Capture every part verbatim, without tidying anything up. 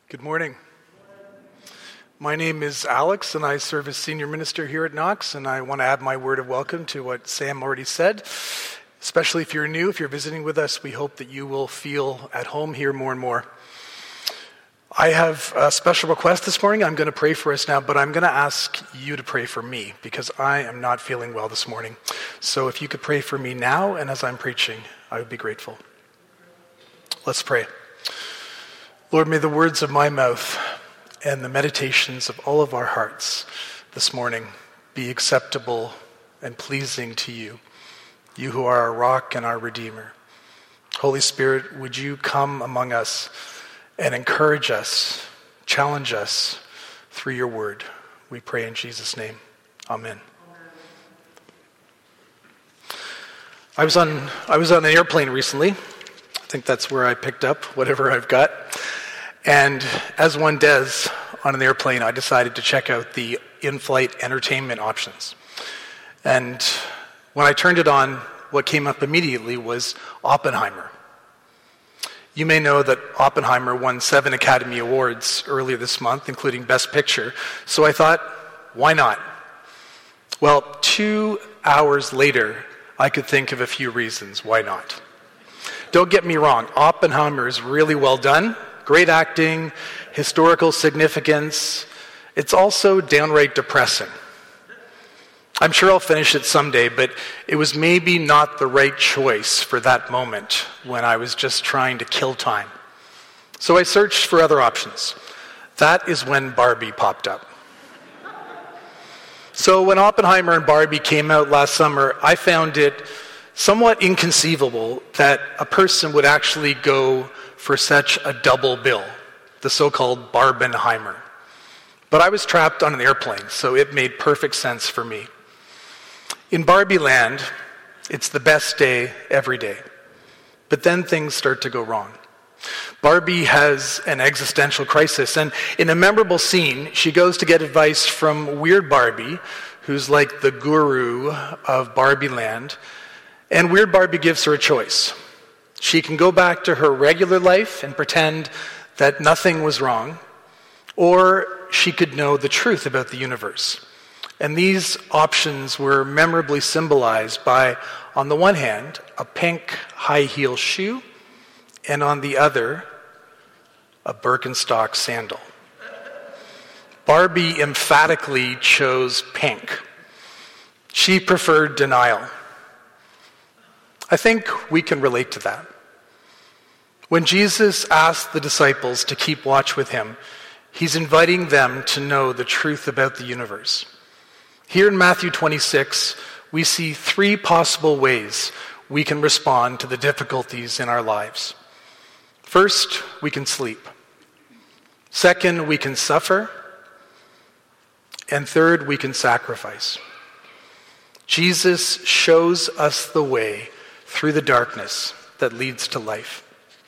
Good morning. My name is Alex, and I serve as senior minister here at Knox, and I want to add my word of welcome to what Sam already said. Especially if you're new, if you're visiting with us, we hope that you will feel at home here more and more. I have a special request this morning. I'm going to pray for us now, but I'm going to ask you to pray for me because I am not feeling well this morning. So if you could pray for me now and as I'm preaching, I would be grateful. Let's pray. Lord, may the words of my mouth and the meditations of all of our hearts this morning be acceptable and pleasing to you, you who are our rock and our redeemer. Holy Spirit, would you come among us and encourage us, challenge us through your word. We pray in Jesus' name. Amen. I was on I was on an airplane recently. I think that's where I picked up whatever I've got. And as one does on an airplane, I decided to check out the in-flight entertainment options. And when I turned it on, what came up immediately was Oppenheimer. You may know that Oppenheimer won seven Academy Awards earlier this month, including Best Picture. So I thought, why not? Well, two hours later, I could think of a few reasons why not. Don't get me wrong, Oppenheimer is really well done. Great acting, historical significance. It's also downright depressing. I'm sure I'll finish it someday, but it was maybe not the right choice for that moment when I was just trying to kill time. So I searched for other options. That is when Barbie popped up. So when Oppenheimer and Barbie came out last summer, I found it somewhat inconceivable that a person would actually go for such a double bill, the so-called Barbenheimer. But I was trapped on an airplane, so it made perfect sense for me. In Barbie land, it's the best day every day. But then things start to go wrong. Barbie has an existential crisis, and in a memorable scene, she goes to get advice from Weird Barbie, who's like the guru of Barbie land, and Weird Barbie gives her a choice. She can go back to her regular life and pretend that nothing was wrong, or she could know the truth about the universe. And these options were memorably symbolized by, on the one hand, a pink high-heel shoe, and on the other, a Birkenstock sandal. Barbie emphatically chose pink. She preferred denial. I think we can relate to that. When Jesus asked the disciples to keep watch with him, he's inviting them to know the truth about the universe. Here in Matthew twenty-six, we see three possible ways we can respond to the difficulties in our lives. First, we can sleep. Second, we can suffer. And third, we can sacrifice. Jesus shows us the way through the darkness that leads to life.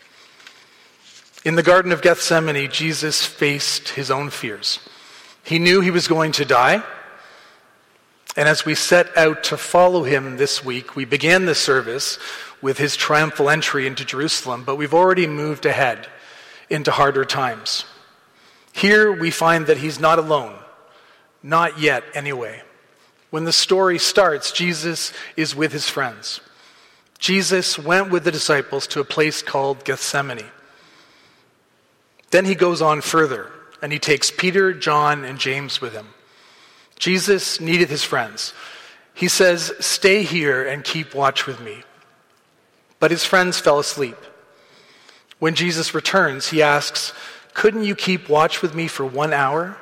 In the Garden of Gethsemane, Jesus faced his own fears. He knew he was going to die. And as we set out to follow him this week, we began the service with his triumphal entry into Jerusalem, but we've already moved ahead into harder times. Here we find that he's not alone. Not yet, anyway. When the story starts, Jesus is with his friends. Jesus went with the disciples to a place called Gethsemane. Then he goes on further, and he takes Peter, John, and James with him. Jesus needed his friends. He says, "Stay here and keep watch with me." But his friends fell asleep. When Jesus returns, he asks, "Couldn't you keep watch with me for one hour?"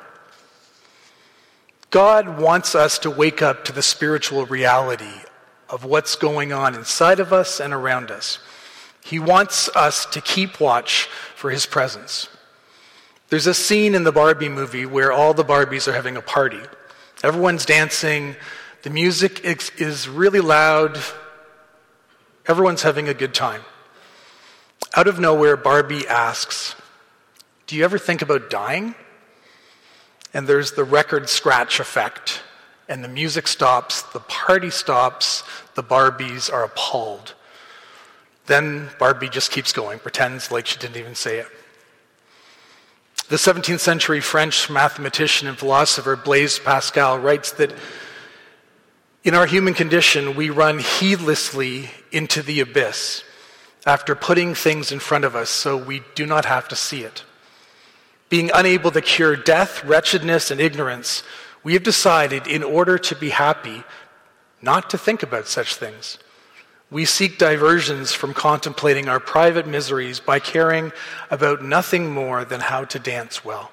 God wants us to wake up to the spiritual reality of what's going on inside of us and around us. He wants us to keep watch for his presence. There's a scene in the Barbie movie where all the Barbies are having a party. Everyone's dancing. The music is, is really loud. Everyone's having a good time. Out of nowhere, Barbie asks, "Do you ever think about dying?" And there's the record scratch effect. And the music stops, the party stops, the Barbies are appalled. Then Barbie just keeps going, pretends like she didn't even say it. The seventeenth century French mathematician and philosopher Blaise Pascal writes that in our human condition, we run heedlessly into the abyss after putting things in front of us so we do not have to see it. Being unable to cure death, wretchedness, and ignorance, we have decided in order to be happy not to think about such things. We seek diversions from contemplating our private miseries by caring about nothing more than how to dance well.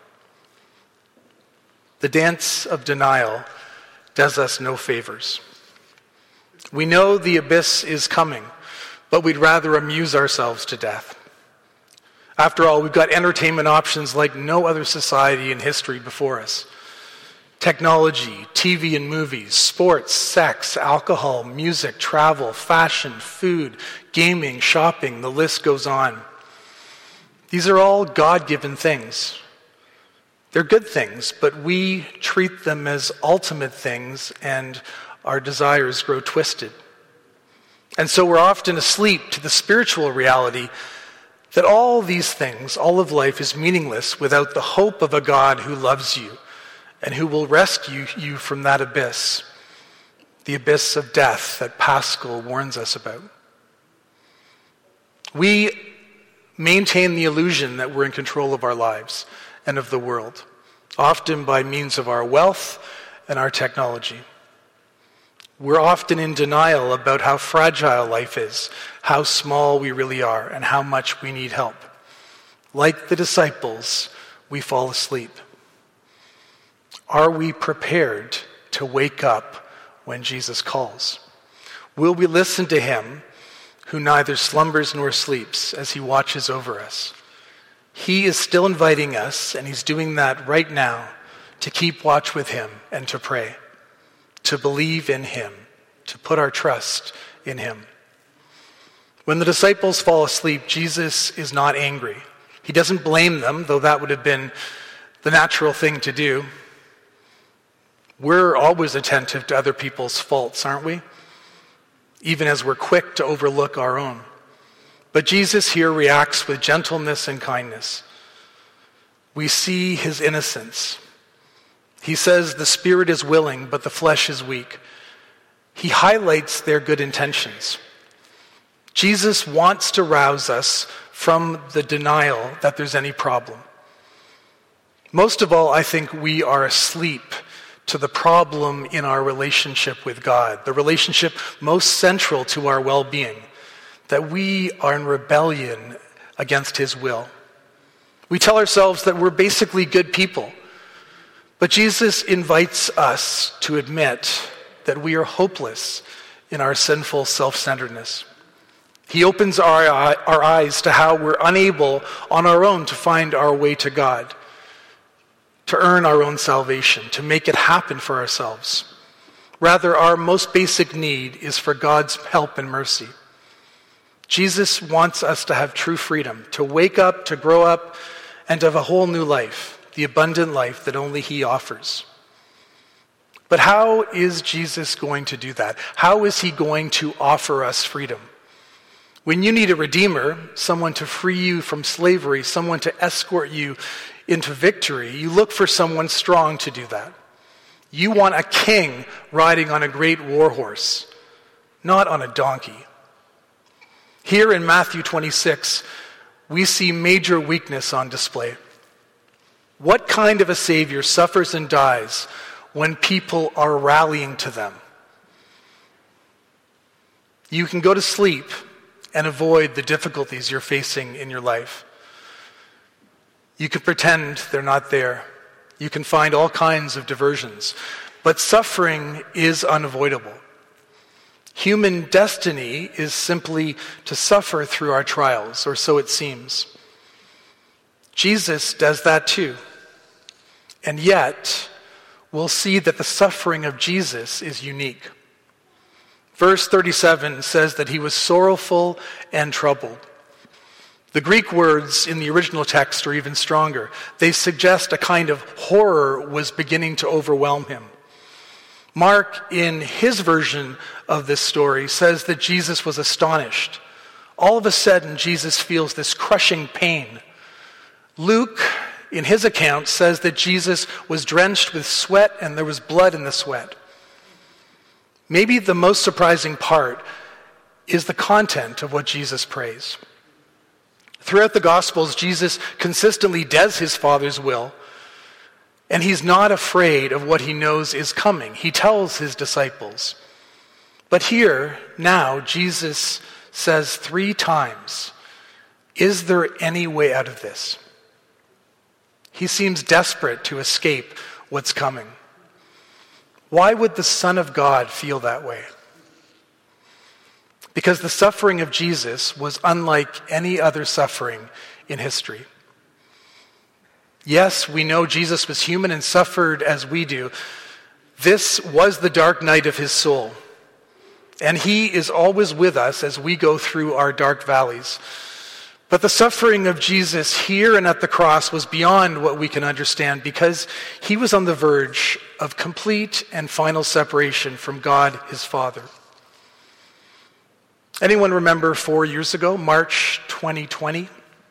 The dance of denial does us no favors. We know the abyss is coming, but we'd rather amuse ourselves to death. After all, we've got entertainment options like no other society in history before us. Technology, T V and movies, sports, sex, alcohol, music, travel, fashion, food, gaming, shopping, the list goes on. These are all God-given things. They're good things, but we treat them as ultimate things and our desires grow twisted. And so we're often asleep to the spiritual reality that all these things, all of life is meaningless without the hope of a God who loves you and who will rescue you from that abyss, the abyss of death that Pascal warns us about. We maintain the illusion that we're in control of our lives and of the world, often by means of our wealth and our technology. We're often in denial about how fragile life is, how small we really are, and how much we need help. Like the disciples, we fall asleep. Are we prepared to wake up when Jesus calls? Will we listen to him who neither slumbers nor sleeps as he watches over us? He is still inviting us, and he's doing that right now, to keep watch with him and to pray, to believe in him, to put our trust in him. When the disciples fall asleep, Jesus is not angry. He doesn't blame them, though that would have been the natural thing to do. We're always attentive to other people's faults, aren't we? Even as we're quick to overlook our own. But Jesus here reacts with gentleness and kindness. We see his innocence. He says the spirit is willing, but the flesh is weak. He highlights their good intentions. Jesus wants to rouse us from the denial that there's any problem. Most of all, I think we are asleep to the problem in our relationship with God, the relationship most central to our well-being, that we are in rebellion against his will. We tell ourselves that we're basically good people, but Jesus invites us to admit that we are hopeless in our sinful self-centeredness. He opens our, our eyes to how we're unable on our own to find our way to God, to earn our own salvation, to make it happen for ourselves. Rather, our most basic need is for God's help and mercy. Jesus wants us to have true freedom, to wake up, to grow up, and to have a whole new life, the abundant life that only he offers. But how is Jesus going to do that? How is he going to offer us freedom? When you need a redeemer, someone to free you from slavery, someone to escort you into victory, you look for someone strong to do that. You want a king riding on a great war horse, not on a donkey. Here in Matthew twenty-six, we see major weakness on display. What kind of a savior suffers and dies when people are rallying to them? You can go to sleep and avoid the difficulties you're facing in your life. You can pretend they're not there. You can find all kinds of diversions. But suffering is unavoidable. Human destiny is simply to suffer through our trials, or so it seems. Jesus does that too. And yet, we'll see that the suffering of Jesus is unique. Verse thirty-seven says that he was sorrowful and troubled. The Greek words in the original text are even stronger. They suggest a kind of horror was beginning to overwhelm him. Mark, in his version of this story, says that Jesus was astonished. All of a sudden, Jesus feels this crushing pain. Luke in his account, says that Jesus was drenched with sweat and there was blood in the sweat. Maybe the most surprising part is the content of what Jesus prays. Throughout the Gospels, Jesus consistently does his Father's will, and he's not afraid of what he knows is coming. He tells his disciples. But here, now, Jesus says three times, "Is there any way out of this?" He seems desperate to escape what's coming. Why would the Son of God feel that way? Because the suffering of Jesus was unlike any other suffering in history. Yes, we know Jesus was human and suffered as we do. This was the dark night of his soul. And he is always with us as we go through our dark valleys. But the suffering of Jesus here and at the cross was beyond what we can understand, because he was on the verge of complete and final separation from God, his Father. Anyone remember four years ago, March twenty twenty?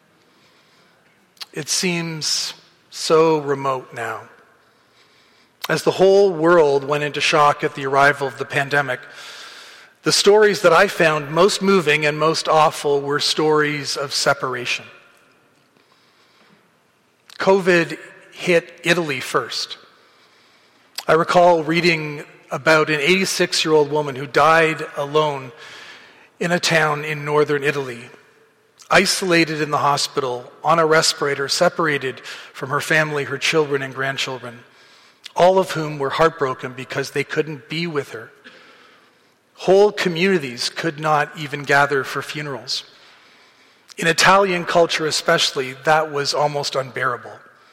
It seems so remote now. As the whole world went into shock at the arrival of the pandemic, the stories that I found most moving and most awful were stories of separation. COVID hit Italy first. I recall reading about an eighty-six-year-old woman who died alone in a town in northern Italy, isolated in the hospital, on a respirator, separated from her family, her children and grandchildren, all of whom were heartbroken because they couldn't be with her. Whole communities could not even gather for funerals. In Italian culture especially, that was almost unbearable.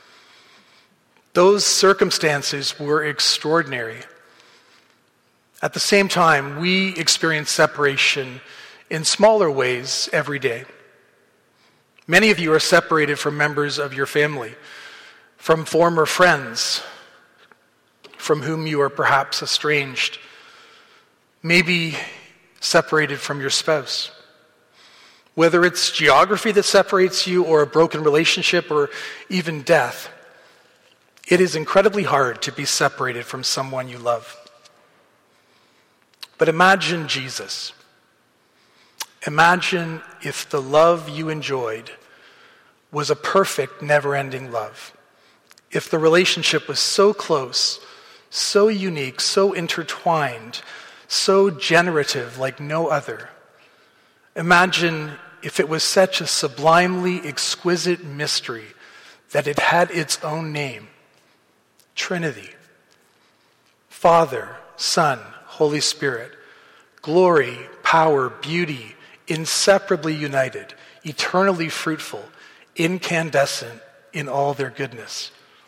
Those circumstances were extraordinary. At the same time, we experience separation in smaller ways every day. Many of you are separated from members of your family, from former friends from whom you are perhaps estranged, maybe separated from your spouse. Whether it's geography that separates you, or a broken relationship, or even death, it is incredibly hard to be separated from someone you love. But imagine Jesus. Imagine if the love you enjoyed was a perfect, never-ending love. If the relationship was so close, so unique, so intertwined, so generative like no other. Imagine if it was such a sublimely exquisite mystery that it had its own name, Trinity. Father, Son, Holy Spirit, glory, power, beauty, inseparably united, eternally fruitful, incandescent in all their goodness.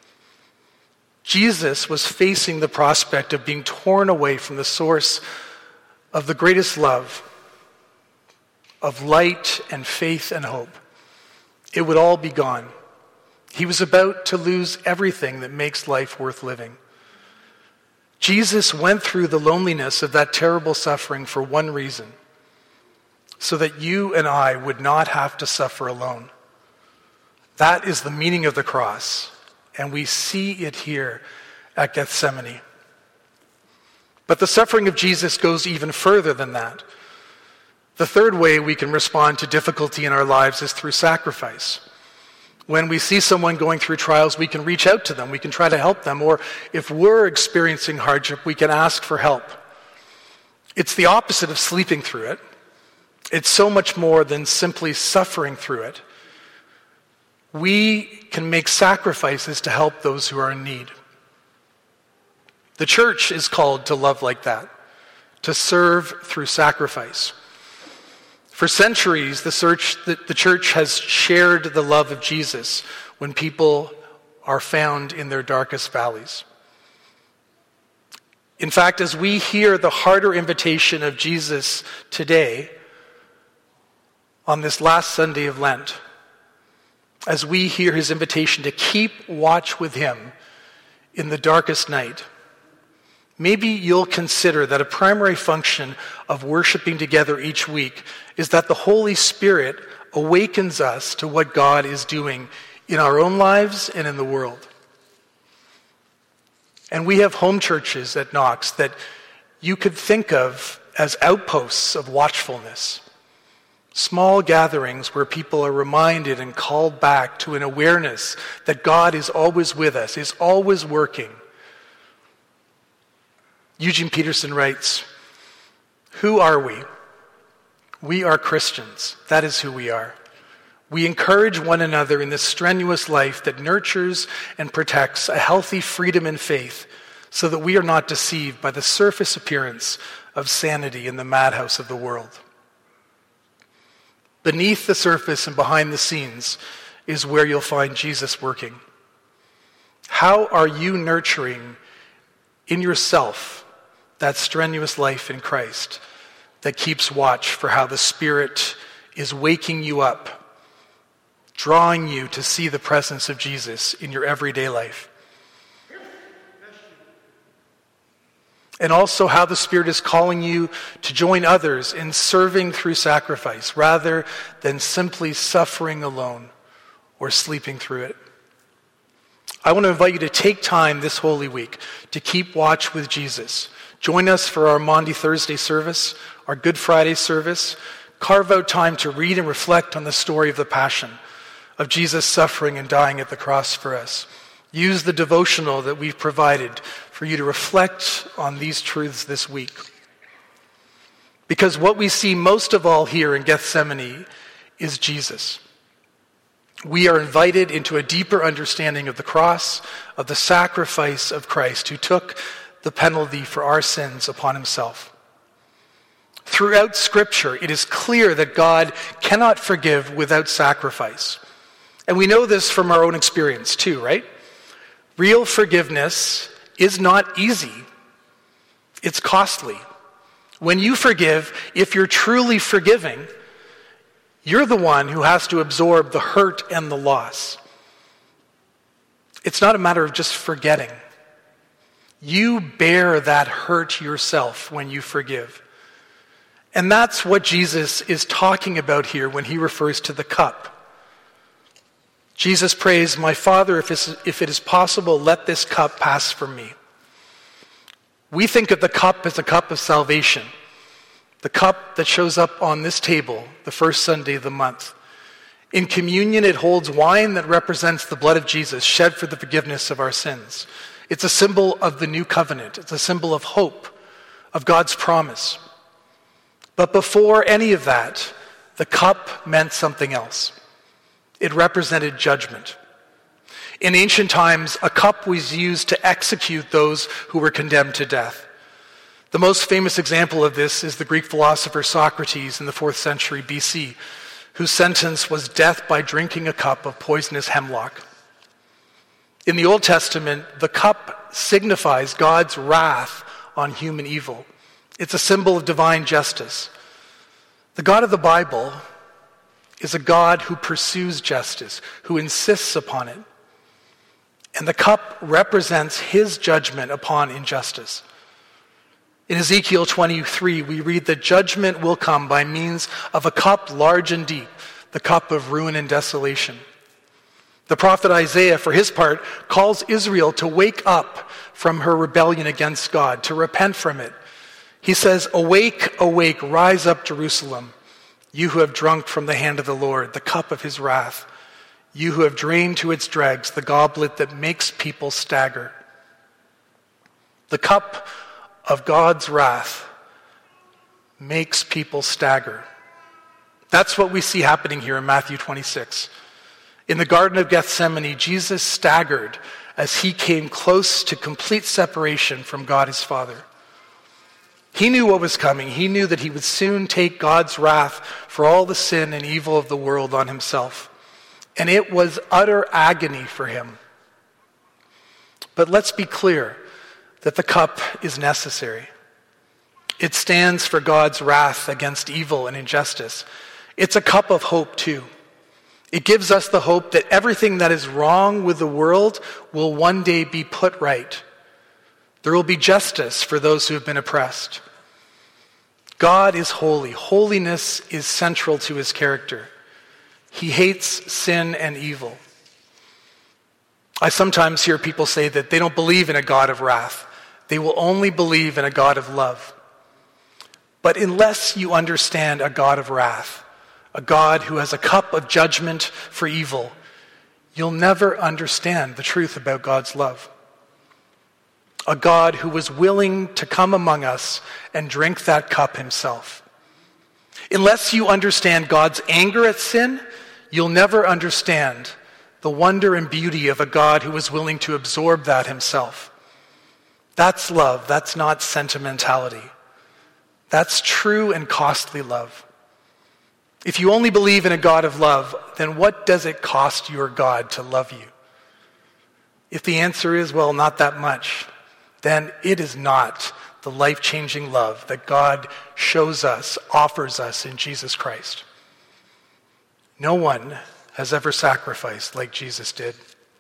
Jesus was facing the prospect of being torn away from the source of the greatest love, of light and faith and hope. It would all be gone. He was about to lose everything that makes life worth living. Jesus went through the loneliness of that terrible suffering for one reason: so that you and I would not have to suffer alone. That is the meaning of the cross, and we see it here at Gethsemane. But the suffering of Jesus goes even further than that. The third way we can respond to difficulty in our lives is through sacrifice. When we see someone going through trials, we can reach out to them, we can try to help them, or if we're experiencing hardship, we can ask for help. It's the opposite of sleeping through it. It's so much more than simply suffering through it. We can make sacrifices to help those who are in need. The church is called to love like that, to serve through sacrifice. For centuries, the church, the church has shared the love of Jesus when people are found in their darkest valleys. In fact, as we hear the harder invitation of Jesus today, on this last Sunday of Lent, as we hear his invitation to keep watch with him in the darkest night, maybe you'll consider that a primary function of worshiping together each week is that the Holy Spirit awakens us to what God is doing in our own lives and in the world. And we have home churches at Knox that you could think of as outposts of watchfulness. Small gatherings where people are reminded and called back to an awareness that God is always with us, is always working. Eugene Peterson writes, "Who are we? We are Christians. That is who we are. We encourage one another in this strenuous life that nurtures and protects a healthy freedom in faith so that we are not deceived by the surface appearance of sanity in the madhouse of the world. Beneath the surface and behind the scenes is where you'll find Jesus working. How are you nurturing in yourself that strenuous life in Christ that keeps watch for how the Spirit is waking you up, drawing you to see the presence of Jesus in your everyday life? And also how the Spirit is calling you to join others in serving through sacrifice rather than simply suffering alone or sleeping through it. I want to invite you to take time this Holy Week to keep watch with Jesus. Join us for our Maundy Thursday service, our Good Friday service. Carve out time to read and reflect on the story of the Passion, of Jesus suffering and dying at the cross for us. Use the devotional that we've provided for you to reflect on these truths this week. Because what we see most of all here in Gethsemane is Jesus. We are invited into a deeper understanding of the cross, of the sacrifice of Christ, who took the penalty for our sins upon himself. Throughout Scripture, it is clear that God cannot forgive without sacrifice. And we know this from our own experience too, right? Real forgiveness is not easy. It's costly. When you forgive, if you're truly forgiving, you're the one who has to absorb the hurt and the loss. It's not a matter of just forgetting. You bear that hurt yourself when you forgive. And that's what Jesus is talking about here when he refers to the cup. Jesus prays, "My Father, if it is possible, let this cup pass from me." We think of the cup as a cup of salvation, the cup that shows up on this table the first Sunday of the month. In communion, it holds wine that represents the blood of Jesus shed for the forgiveness of our sins. It's a symbol of the new covenant. It's a symbol of hope, of God's promise. But before any of that, the cup meant something else. It represented judgment. In ancient times, a cup was used to execute those who were condemned to death. The most famous example of this is the Greek philosopher Socrates in the fourth century B C, whose sentence was death by drinking a cup of poisonous hemlock. In the Old Testament, the cup signifies God's wrath on human evil. It's a symbol of divine justice. The God of the Bible is a God who pursues justice, who insists upon it. And the cup represents his judgment upon injustice. In Ezekiel twenty-three, we read that judgment will come by means of a cup large and deep, the cup of ruin and desolation. The prophet Isaiah, for his part, calls Israel to wake up from her rebellion against God, to repent from it. He says, "Awake, awake, rise up, Jerusalem, you who have drunk from the hand of the Lord, the cup of his wrath, you who have drained to its dregs the goblet that makes people stagger." The cup of God's wrath makes people stagger. That's what we see happening here in Matthew twenty-six. In the Garden of Gethsemane, Jesus staggered as he came close to complete separation from God his Father. He knew what was coming. He knew that he would soon take God's wrath for all the sin and evil of the world on himself. And it was utter agony for him. But let's be clear that the cup is necessary. It stands for God's wrath against evil and injustice. It's a cup of hope too. It gives us the hope that everything that is wrong with the world will one day be put right. There will be justice for those who have been oppressed. God is holy. Holiness is central to his character. He hates sin and evil. I sometimes hear people say that they don't believe in a God of wrath. They will only believe in a God of love. But unless you understand a God of wrath, a God who has a cup of judgment for evil, you'll never understand the truth about God's love. A God who was willing to come among us and drink that cup himself. Unless you understand God's anger at sin, you'll never understand the wonder and beauty of a God who was willing to absorb that himself. That's love. That's not sentimentality. That's true and costly love. If you only believe in a God of love, then what does it cost your God to love you? If the answer is, well, not that much, then it is not the life-changing love that God shows us, offers us in Jesus Christ. No one has ever sacrificed like Jesus did.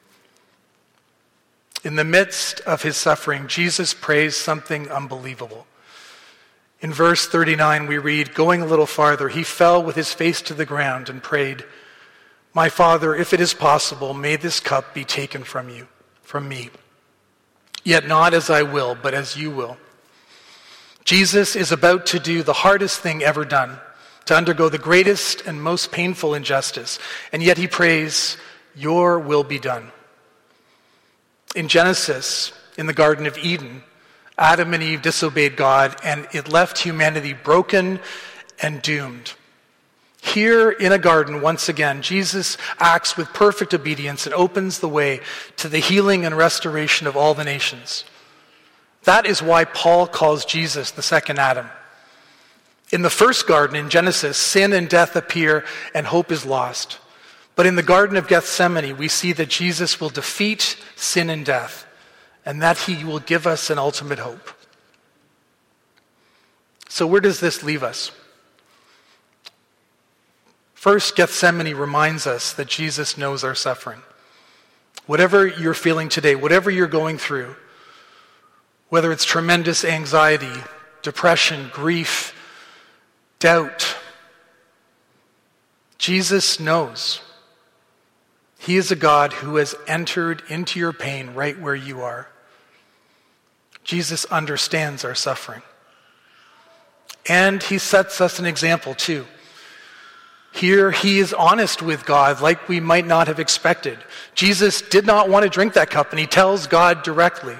In the midst of his suffering, Jesus prays something unbelievable. In verse thirty-nine, we read, going a little farther, he fell with his face to the ground and prayed, "My Father, if it is possible, may this cup be taken from you, from me. Yet not as I will, but as you will." Jesus is about to do the hardest thing ever done, to undergo the greatest and most painful injustice, and yet he prays, "Your will be done." In Genesis, in the Garden of Eden, Adam and Eve disobeyed God, and it left humanity broken and doomed. Here in a garden, once again, Jesus acts with perfect obedience and opens the way to the healing and restoration of all the nations. That is why Paul calls Jesus the second Adam. In the first garden, in Genesis, sin and death appear and hope is lost. But in the Garden of Gethsemane, we see that Jesus will defeat sin and death, and that he will give us an ultimate hope. So where does this leave us? First, Gethsemane reminds us that Jesus knows our suffering. Whatever you're feeling today, whatever you're going through, whether it's tremendous anxiety, depression, grief, doubt, Jesus knows. He is a God who has entered into your pain right where you are. Jesus understands our suffering. And he sets us an example too. Here he is honest with God like we might not have expected. Jesus did not want to drink that cup, and he tells God directly.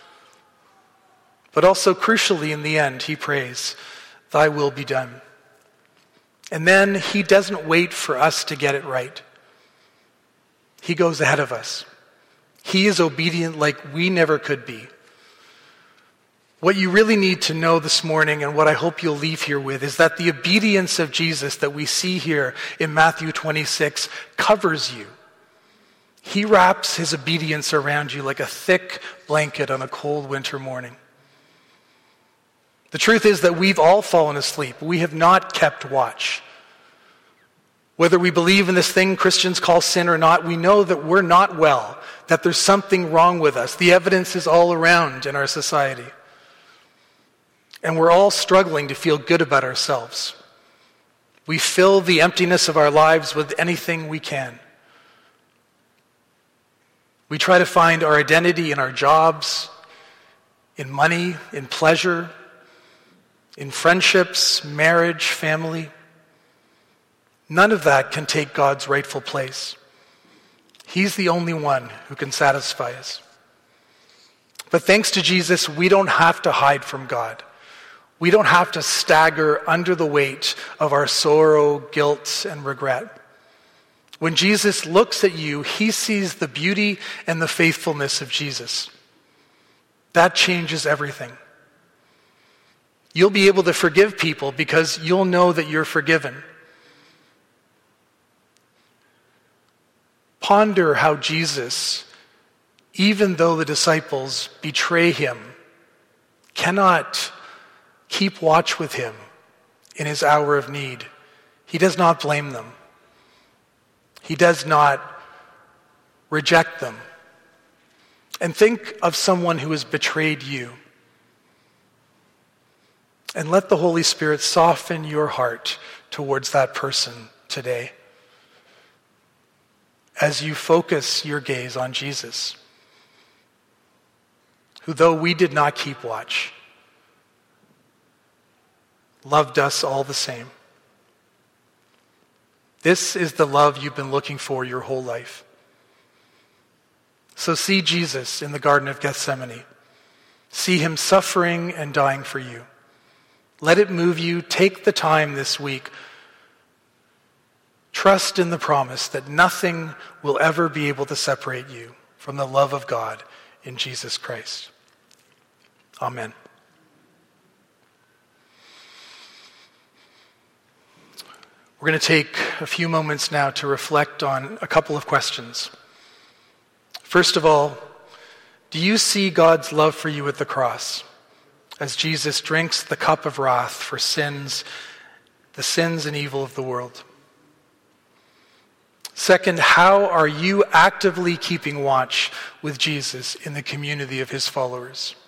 But also crucially in the end, he prays, "Thy will be done." And then he doesn't wait for us to get it right. He goes ahead of us. He is obedient like we never could be. What you really need to know this morning, and what I hope you'll leave here with, is that the obedience of Jesus that we see here in Matthew twenty-six covers you. He wraps his obedience around you like a thick blanket on a cold winter morning. The truth is that we've all fallen asleep. We have not kept watch. Whether we believe in this thing Christians call sin or not, we know that we're not well, that there's something wrong with us. The evidence is all around in our society. And we're all struggling to feel good about ourselves. We fill the emptiness of our lives with anything we can. We try to find our identity in our jobs, in money, in pleasure, in friendships, marriage, family. None of that can take God's rightful place. He's the only one who can satisfy us. But thanks to Jesus, we don't have to hide from God. We don't have to stagger under the weight of our sorrow, guilt, and regret. When Jesus looks at you, he sees the beauty and the faithfulness of Jesus. That changes everything. You'll be able to forgive people because you'll know that you're forgiven. Ponder how Jesus, even though the disciples betray him, cannot keep watch with him in his hour of need. He does not blame them. He does not reject them. And think of someone who has betrayed you. And let the Holy Spirit soften your heart towards that person today. as you focus your gaze on Jesus, who, though we did not keep watch, loved us all the same. This is the love you've been looking for your whole life. So see Jesus in the Garden of Gethsemane. See him suffering and dying for you. Let it move you. Take the time this week. Trust in the promise that nothing will ever be able to separate you from the love of God in Jesus Christ. Amen. We're going to take a few moments now to reflect on a couple of questions. First of all, do you see God's love for you at the cross as Jesus drinks the cup of wrath for sins, the sins and evil of the world? Second, how are you actively keeping watch with Jesus in the community of his followers?